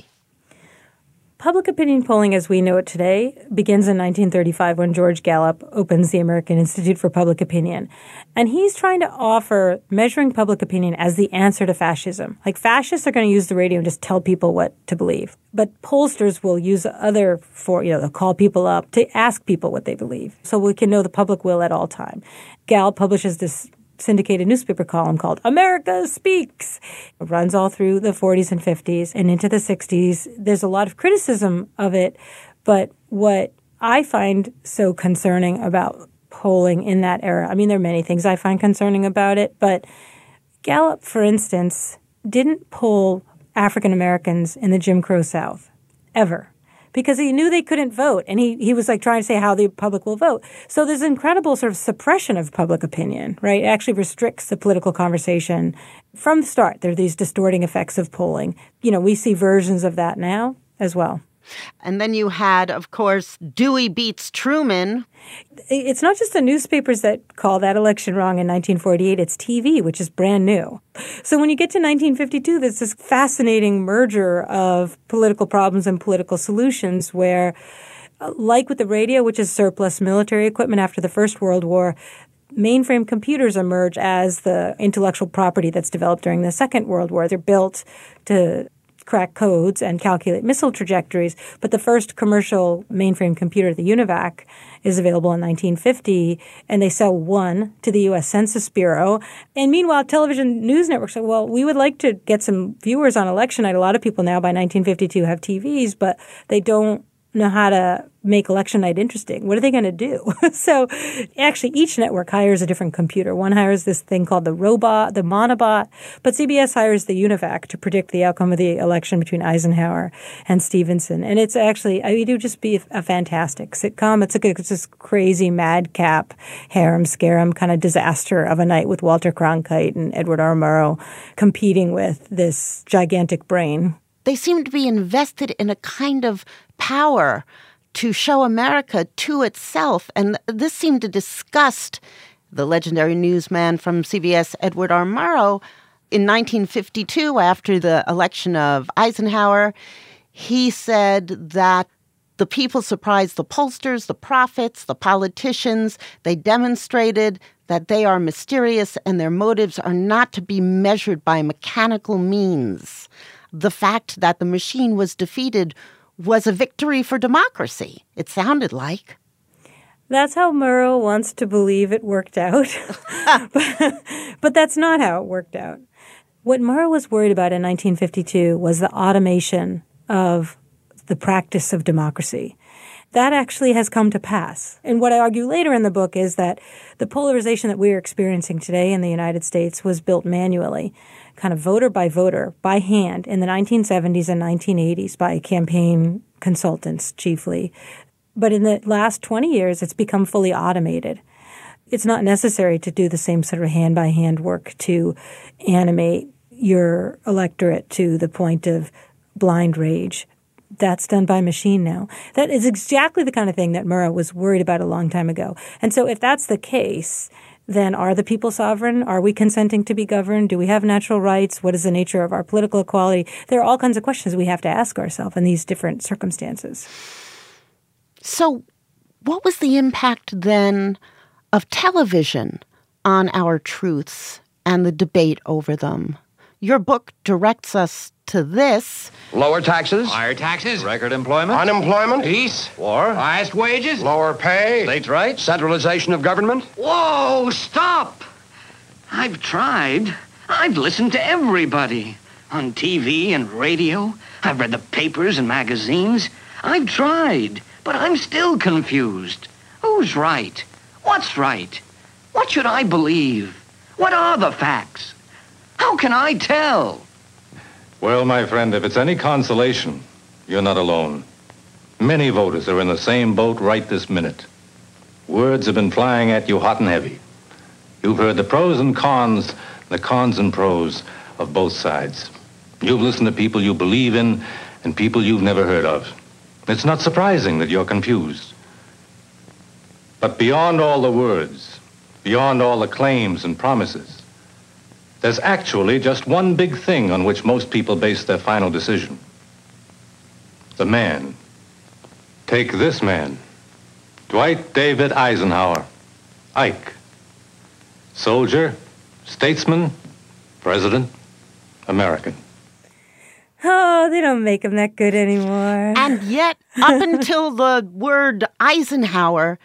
Public opinion polling as we know it today begins in nineteen thirty-five when George Gallup opens the American Institute for Public Opinion. And he's trying to offer measuring public opinion as the answer to fascism. Like fascists are going to use the radio and just tell people what to believe. But pollsters will use other, for you know, they'll call people up to ask people what they believe. So we can know the public will at all time. Gallup publishes this syndicated newspaper column called America Speaks. It runs all through the forties and fifties and into the sixties. There's a lot of criticism of it, but what I find so concerning about polling in that era, I mean, there are many things I find concerning about it, but Gallup, for instance, didn't poll African Americans in the Jim Crow South, ever. Because he knew they couldn't vote. And he, he was like trying to say how the public will vote. So there's incredible sort of suppression of public opinion, right? It actually restricts the political conversation from the start. There are these distorting effects of polling. You know, we see versions of that now as well. And then you had, of course, Dewey beats Truman. It's not just the newspapers that call that election wrong in nineteen forty-eight. It's T V, which is brand new. So when you get to nineteen fifty-two, there's this fascinating merger of political problems and political solutions where, like with the radio, which is surplus military equipment after the First World War, mainframe computers emerge as the intellectual property that's developed during the Second World War. They're built to crack codes and calculate missile trajectories. But the first commercial mainframe computer, the UNIVAC, is available in nineteen fifty, and they sell one to the U S Census Bureau. And meanwhile, television news networks say, well, we would like to get some viewers on election night. A lot of people now by nineteen fifty-two have T Vs, but they don't know how to make election night interesting. What are they going to do? So actually each network hires a different computer. One hires this thing called the robot, the Monobot, but C B S hires the UNIVAC to predict the outcome of the election between Eisenhower and Stevenson. And it's actually, I mean, it would just be a fantastic sitcom. It's, a, it's this crazy madcap harem scarum kind of disaster of a night with Walter Cronkite and Edward R. Murrow competing with this gigantic brain. They seem to be invested in a kind of power to show America to itself. And this seemed to disgust the legendary newsman from C B S, Edward R. Murrow. In nineteen fifty-two, after the election of Eisenhower, he said that the people surprised the pollsters, the prophets, the politicians. They demonstrated that they are mysterious and their motives are not to be measured by mechanical means. The fact that the machine was defeated was a victory for democracy, it sounded like. That's how Murrow wants to believe it worked out. but, but that's not how it worked out. What Murrow was worried about in nineteen fifty-two was the automation of the practice of democracy. That actually has come to pass. And what I argue later in the book is that the polarization that we're experiencing today in the United States was built manually, kind of voter by voter, by hand, in the nineteen seventies and nineteen eighties by campaign consultants chiefly. But in the last twenty years, it's become fully automated. It's not necessary to do the same sort of hand-by-hand work to animate your electorate to the point of blind rage. That's done by machine now. That is exactly the kind of thing that Murrow was worried about a long time ago. And so if that's the case, then are the people sovereign? Are we consenting to be governed? Do we have natural rights? What is the nature of our political equality? There are all kinds of questions we have to ask ourselves in these different circumstances. So what was the impact then of television on our truths and the debate over them? Your book directs us to this. Lower taxes. Higher taxes. Record employment. Unemployment. Peace. War. Highest wages. Lower pay. States' rights. Centralization of government. Whoa, stop! I've tried. I've listened to everybody. On T V and radio. I've read the papers and magazines. I've tried, but I'm still confused. Who's right? What's right? What should I believe? What are the facts? How can I tell? Well, my friend, if it's any consolation, you're not alone. Many voters are in the same boat right this minute. Words have been flying at you hot and heavy. You've heard the pros and cons, the cons and pros of both sides. You've listened to people you believe in and people you've never heard of. It's not surprising that you're confused. But beyond all the words, beyond all the claims and promises, there's actually just one big thing on which most people base their final decision. The man. Take this man, Dwight David Eisenhower, Ike. Soldier, statesman, president, American. Oh, they don't make them that good anymore. And yet, up until the word Eisenhower,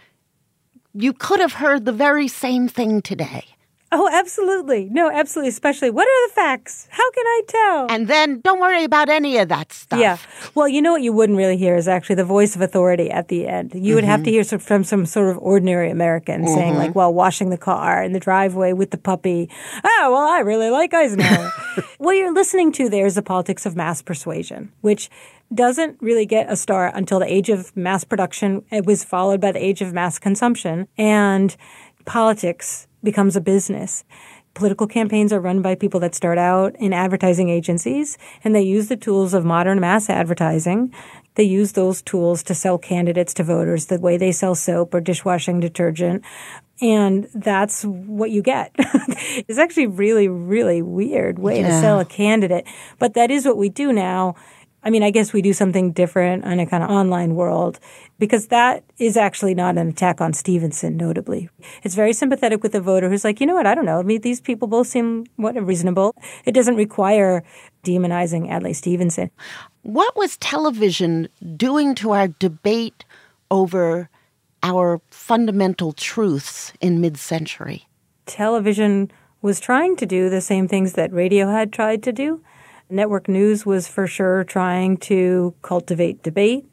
you could have heard the very same thing today. Oh, absolutely. No, absolutely. Especially, what are the facts? How can I tell? And then don't worry about any of that stuff. Yeah. Well, you know what you wouldn't really hear is actually the voice of authority at the end. You mm-hmm. would have to hear from some sort of ordinary American mm-hmm. saying, like, while washing the car in the driveway with the puppy, oh, well, I really like Eisenhower. What you're listening to there is the politics of mass persuasion, which doesn't really get a start until the age of mass production. It was followed by the age of mass consumption. And politics becomes a business. Political campaigns are run by people that start out in advertising agencies, and they use the tools of modern mass advertising. They use those tools to sell candidates to voters the way they sell soap or dishwashing detergent. And that's what you get. It's actually really, really weird way yeah. to sell a candidate. But that is what we do now. I mean, I guess we do something different in a kind of online world because that is actually not an attack on Stevenson, notably. It's very sympathetic with the voter who's like, you know what, I don't know. I mean, these people both seem what reasonable. It doesn't require demonizing Adlai Stevenson. What was television doing to our debate over our fundamental truths in mid-century? Television was trying to do the same things that radio had tried to do. Network news was for sure trying to cultivate debate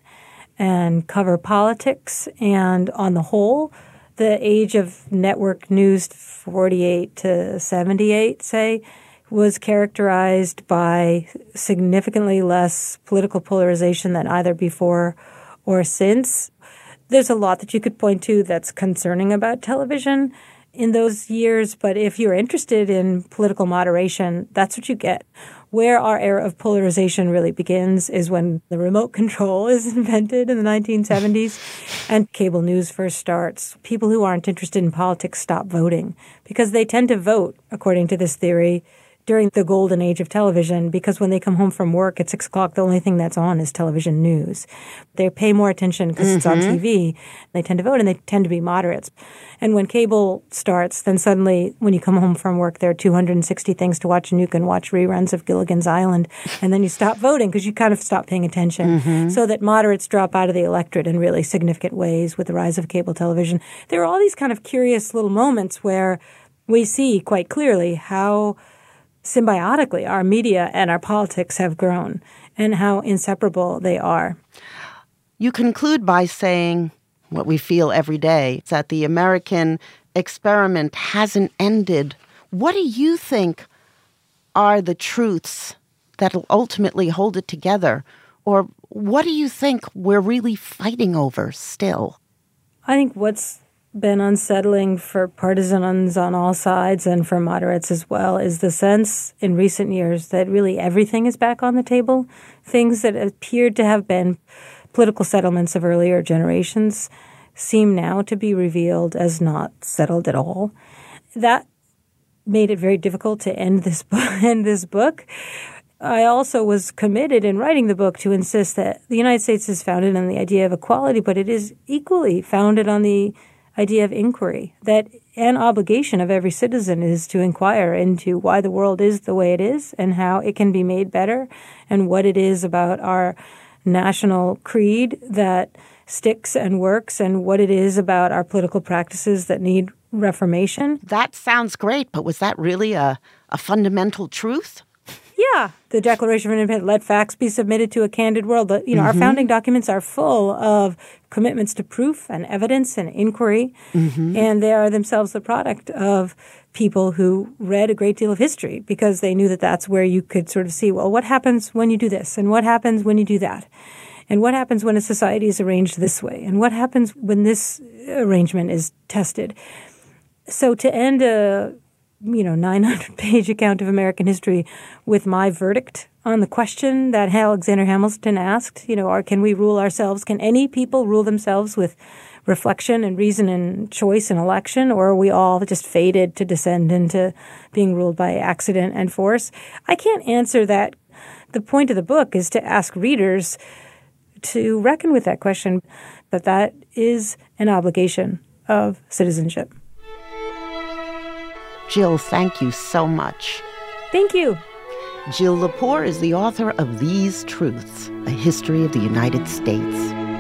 and cover politics. And on the whole, the age of network news, forty-eight to seventy-eight, say, was characterized by significantly less political polarization than either before or since. There's a lot that you could point to that's concerning about television in those years, but if you're interested in political moderation, that's what you get. Where our era of polarization really begins is when the remote control is invented in the nineteen seventies and cable news first starts. People who aren't interested in politics stop voting because they tend to vote, according to this theory, during the golden age of television, because when they come home from work at six o'clock, the only thing that's on is television news. They pay more attention because mm-hmm. it's on T V. They tend to vote, and they tend to be moderates. And when cable starts, then suddenly when you come home from work, there are two hundred sixty things to watch, and you can watch reruns of Gilligan's Island, and then you stop voting because you kind of stop paying attention. Mm-hmm. So that moderates drop out of the electorate in really significant ways with the rise of cable television. There are all these kind of curious little moments where we see quite clearly how symbiotically our media and our politics have grown and how inseparable they are. You conclude by saying what we feel every day, that the American experiment hasn't ended. What do you think are the truths that will ultimately hold it together? Or what do you think we're really fighting over still? I think what's been unsettling for partisans on all sides and for moderates as well is the sense in recent years that really everything is back on the table. Things that appeared to have been political settlements of earlier generations seem now to be revealed as not settled at all. that made it very difficult to end this book. end this book. I also was committed in writing the book to insist that the United States is founded on the idea of equality, but it is equally founded on the idea of inquiry, that an obligation of every citizen is to inquire into why the world is the way it is and how it can be made better, and what it is about our national creed that sticks and works, and what it is about our political practices that need reformation. That sounds great, but was that really a, a fundamental truth? Yeah. The Declaration of Independence, let facts be submitted to a candid world. You know, mm-hmm. our founding documents are full of commitments to proof and evidence and inquiry, mm-hmm. and they are themselves the product of people who read a great deal of history because they knew that that's where you could sort of see, well, what happens when you do this, and what happens when you do that, and what happens when a society is arranged this way, and what happens when this arrangement is tested. So to end a you know, nine hundred page account of American history with my verdict on the question that Alexander Hamilton asked, you know, or can we rule ourselves? Can any people rule themselves with reflection and reason and choice and election, or are we all just fated to descend into being ruled by accident and force? I can't answer that. The point of the book is to ask readers to reckon with that question, but that is an obligation of citizenship. Jill, thank you so much. Thank you. Jill Lepore is the author of These Truths, A History of the United States.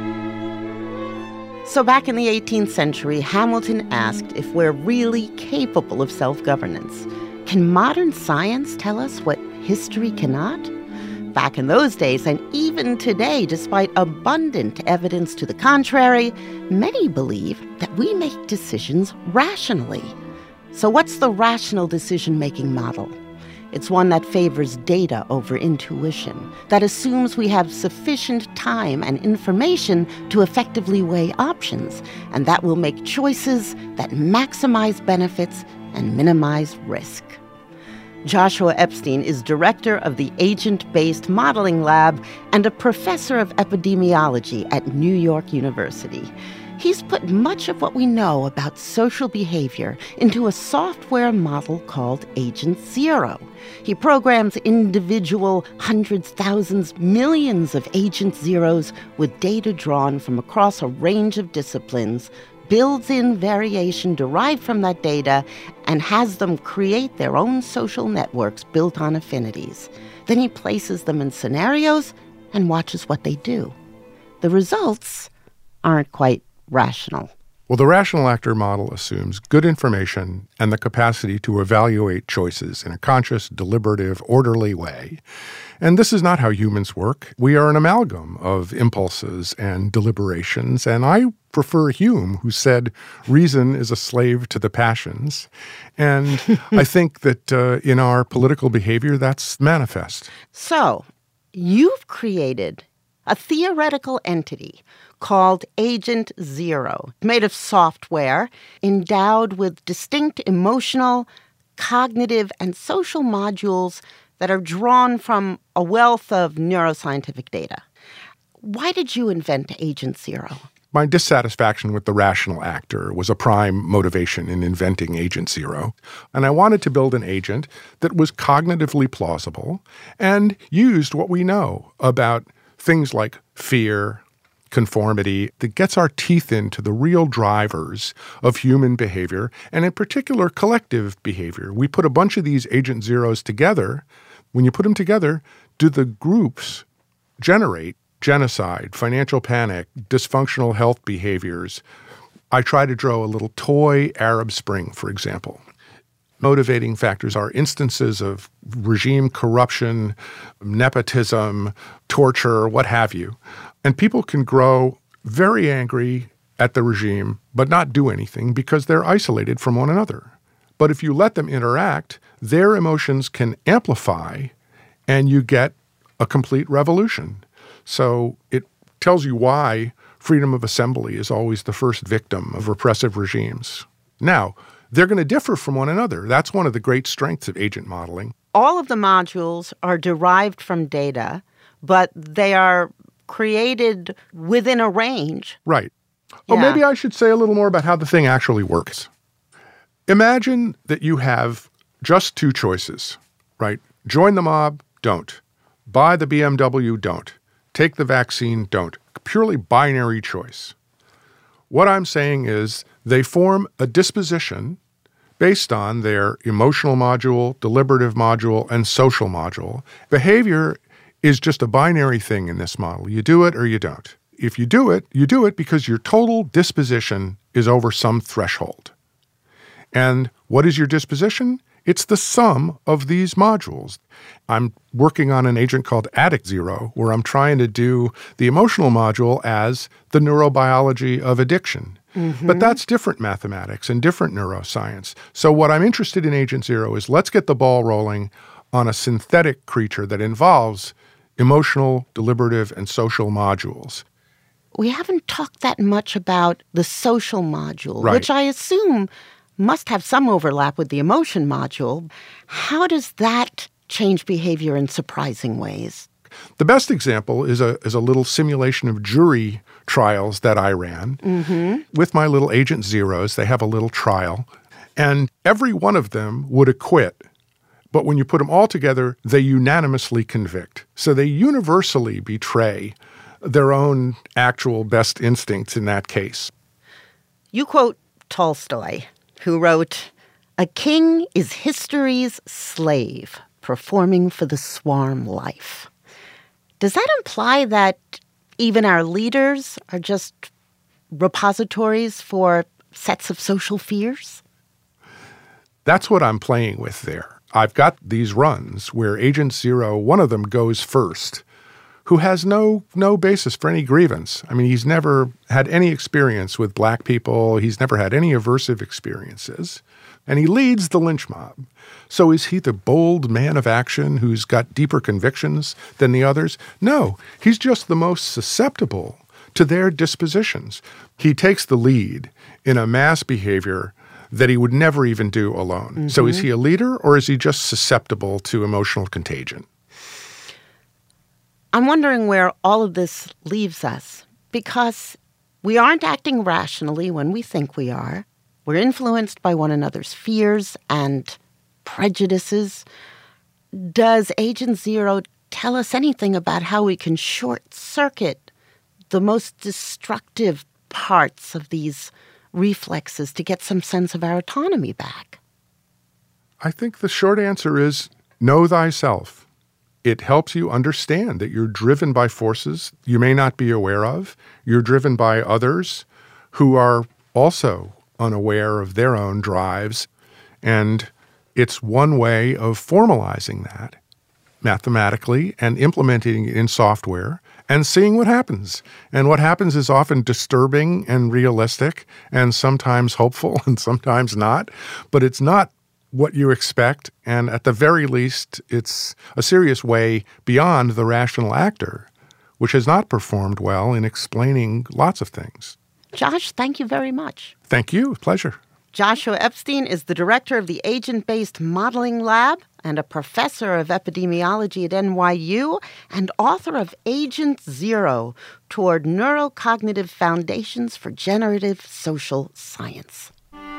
So back in the eighteenth century, Hamilton asked if we're really capable of self-governance. Can modern science tell us what history cannot? Back in those days, and even today, despite abundant evidence to the contrary, many believe that we make decisions rationally. So what's the rational decision-making model? It's one that favors data over intuition, that assumes we have sufficient time and information to effectively weigh options, and that will make choices that maximize benefits and minimize risk. Joshua Epstein is director of the Agent-Based Modeling Lab and a professor of epidemiology at New York University. He's put much of what we know about social behavior into a software model called Agent Zero. He programs individual hundreds, thousands, millions of Agent Zeros with data drawn from across a range of disciplines, builds in variation derived from that data, and has them create their own social networks built on affinities. Then he places them in scenarios and watches what they do. The results aren't quite rational. Well, the rational actor model assumes good information and the capacity to evaluate choices in a conscious, deliberative, orderly way. And this is not how humans work. We are an amalgam of impulses and deliberations, and I prefer Hume, who said reason is a slave to the passions. And I think that uh, in our political behavior, that's manifest. So, you've created a theoretical entity called Agent Zero, made of software, endowed with distinct emotional, cognitive, and social modules that are drawn from a wealth of neuroscientific data. Why did you invent Agent Zero? My dissatisfaction with the rational actor was a prime motivation in inventing Agent Zero, and I wanted to build an agent that was cognitively plausible and used what we know about things like fear, conformity, that gets our teeth into the real drivers of human behavior, and in particular, collective behavior. We put a bunch of these Agent Zeros together. When you put them together, do the groups generate genocide, financial panic, dysfunctional health behaviors? I try to draw a little toy Arab Spring, for example. Motivating factors are instances of regime corruption, nepotism, torture, what have you. And people can grow very angry at the regime, but not do anything because they're isolated from one another. But if you let them interact, their emotions can amplify, and you get a complete revolution. So it tells you why freedom of assembly is always the first victim of repressive regimes. Now, they're going to differ from one another. That's one of the great strengths of agent modeling. All of the modules are derived from data, but they are created within a range. Right. Yeah. Oh, maybe I should say a little more about how the thing actually works. Imagine that you have just two choices, right? Join the mob, don't. Buy the B M W, don't. Take the vaccine, don't. Purely binary choice. What I'm saying is they form a disposition based on their emotional module, deliberative module, and social module. Behavior is just a binary thing in this model. You do it or you don't. If you do it, you do it because your total disposition is over some threshold. And what is your disposition? It's the sum of these modules. I'm working on an agent called Addict Zero, where I'm trying to do the emotional module as the neurobiology of addiction. Mm-hmm. But that's different mathematics and different neuroscience. So what I'm interested in Agent Zero is let's get the ball rolling on a synthetic creature that involves emotional, deliberative, and social modules. We haven't talked that much about the social module, Right. which I assume must have some overlap with the emotion module. How does that change behavior in surprising ways? The best example is a is a little simulation of jury trials that I ran. Mm-hmm. With my little Agent Zeros, they have a little trial, and every one of them would acquit. But when you put them all together, they unanimously convict. So they universally betray their own actual best instincts in that case. You quote Tolstoy, who wrote, "A king is history's slave, performing for the swarm life." Does that imply that even our leaders are just repositories for sets of social fears? That's what I'm playing with there. I've got these runs where Agent Zero, one of them goes first, who has no no basis for any grievance. I mean, he's never had any experience with black people. He's never had any aversive experiences. And he leads the lynch mob. So is he the bold man of action who's got deeper convictions than the others? No, he's just the most susceptible to their dispositions. He takes the lead in a mass behavior that he would never even do alone. Mm-hmm. So is he a leader, or is he just susceptible to emotional contagion? I'm wondering where all of this leaves us, because we aren't acting rationally when we think we are. We're influenced by one another's fears and prejudices. Does Agent Zero tell us anything about how we can short-circuit the most destructive parts of these reflexes to get some sense of our autonomy back? I think the short answer is know thyself. It helps you understand that you're driven by forces you may not be aware of. You're driven by others who are also unaware of their own drives. And it's one way of formalizing that mathematically and implementing it in software and seeing what happens. And what happens is often disturbing and realistic and sometimes hopeful and sometimes not. But it's not what you expect, and at the very least, it's a serious way beyond the rational actor, which has not performed well in explaining lots of things. Josh, thank you very much. Thank you. Pleasure. Joshua Epstein is the director of the Agent-Based Modeling Lab and a professor of epidemiology at N Y U and author of Agent Zero, Toward Neurocognitive Foundations for Generative Social Science.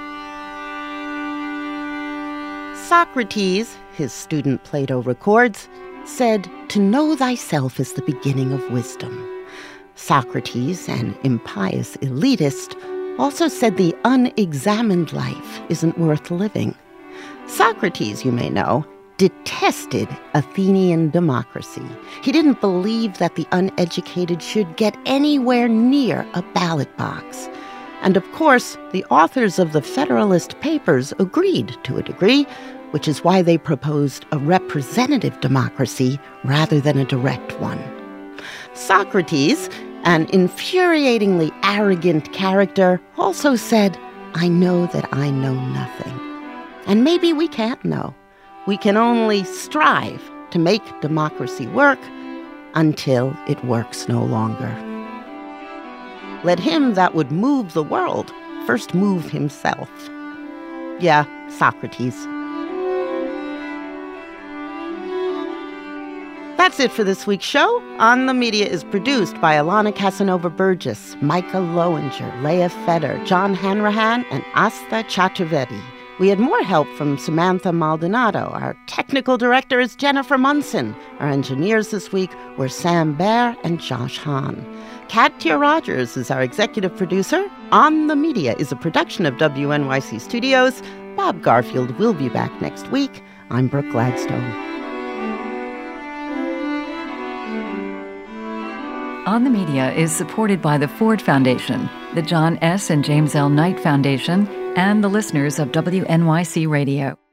Socrates, his student Plato records, said, "To know thyself is the beginning of wisdom." Socrates, an impious elitist, also said the unexamined life isn't worth living. Socrates, you may know, detested Athenian democracy. He didn't believe that the uneducated should get anywhere near a ballot box. And of course, the authors of the Federalist Papers agreed to a degree, which is why they proposed a representative democracy rather than a direct one. Socrates, an infuriatingly arrogant character, also said, "I know that I know nothing." And maybe we can't know. We can only strive to make democracy work until it works no longer. Let him that would move the world first move himself. Yeah, Socrates. That's it for this week's show. On the Media is produced by Alana Casanova-Burgess, Micah Lowinger, Leah Feder, John Hanrahan, and Asta Chaturvedi. We had more help from Samantha Maldonado. Our technical director is Jennifer Munson. Our engineers this week were Sam Baer and Josh Hahn. Katya Rogers is our executive producer. On the Media is a production of W N Y C Studios. Bob Garfield will be back next week. I'm Brooke Gladstone. On the Media is supported by the Ford Foundation, the John S. and James L. Knight Foundation, and the listeners of W N Y C Radio.